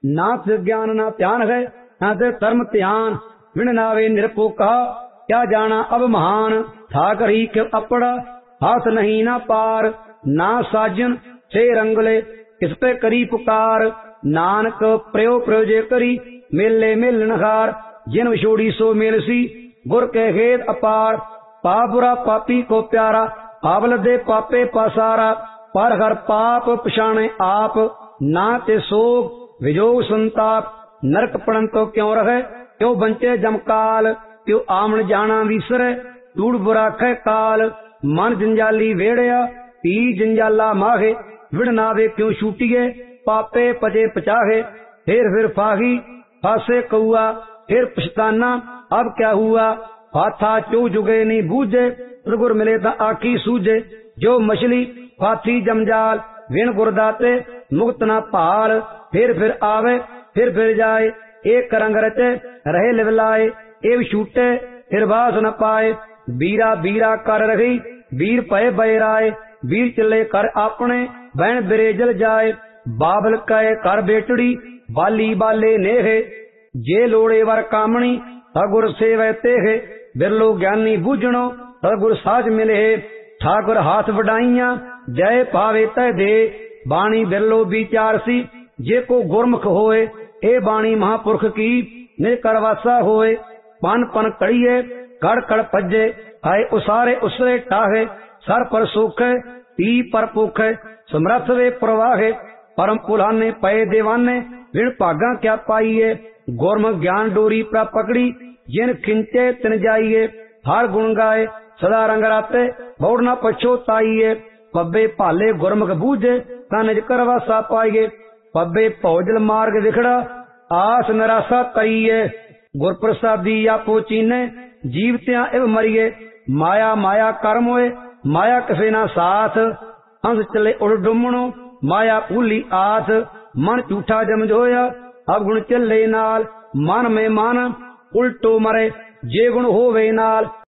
ना ते ज्ञान ना ध्यान है, ना ते धर्म ध्यान। विण नावे निरपोका, क्या जाना अब महान। था करी के अपड़ा, हाथ नहीं ना पार। ना साजन से रंगले, किस पे करी पुकार। नानक प्रयो प्रयोजे करी, मेले मेलनहार। जिन विछोड़ी सो मेलसी, गुर के खेत अपार। पापुरा पापी को प्यारा, पावल दे पापे पासारा। पर हर पाप पछाणे आप, ना ते सोग विजोग संताप। नरक पड़न तो क्यों रहे, क्यों बंचे जमकाल। क्यों आमन जाना विसरे, टूड़ बुरा खे काल। मन जंजाली वेड़या, पी जंजाला माहे। विड़ नावे क्यों छूटिए, पापे पजे पचाहे। फिर फाही फासे कौआ, फिर पछताना अब क्या हुआ। फाथा चो जुगे नहीं बूझे, गुर मिले ता आखी सूझे। जो मछली फाथी जमजाल, विण गुरदाते मुक्त ना पाल। फिर आवे फिर जाए, एक रंग रचे रहे लिवलाए। एव छूटे फिर बास न पाए, बीरा बीरा कर रही वीर पय बैराए। वीर चले कर अपने, बहन बिरेजल जाए। बाबल कहे कर बेटड़ी, बाली बाले नेहे। जे लोड़े वर कामणी, सगुर सेवै तेहे। बिरलो ज्ञानी बूझणो, सगुर साज मिले। ठाकुर हाथ वडाइया, जय पावे तय दे। बाणी बिरलो विचारसी, जे को गुरमुख होए। ए बाणी महापुरख की, निज करवासा होए। पन पन कड़िए, कड़ कड़ भजे। आए उसारे उसरे टाहे, सर पर सोखे पी पर पोखे। समरथ वे प्रवाहे, परम पुलाने पए देवाने। विण भागा क्या पाइए, गुरमुख ज्ञान डोरी प्रा पकड़ी। जिन खिंचे तिन जाइए, हर गुण गाए सदा रंग राते। बहुड़ न पछोताइए, पब्बे भाले गुरमुख बूझे। तन करवासा पाइए, पब्बे भौजल मार्ग विखड़ा। आस निराशा करिए, गुर प्रसादी आपो चीने। जीवत्या इव मरिए, माया माया कर्म होए। माया किसे ना साथ, हंस चले उड़ डुमणो। माया भूली आस, मन झूठा जमझोया। अब गुण चले नाल, मन में मन उल्टो मरे। जे गुण होवे नाल,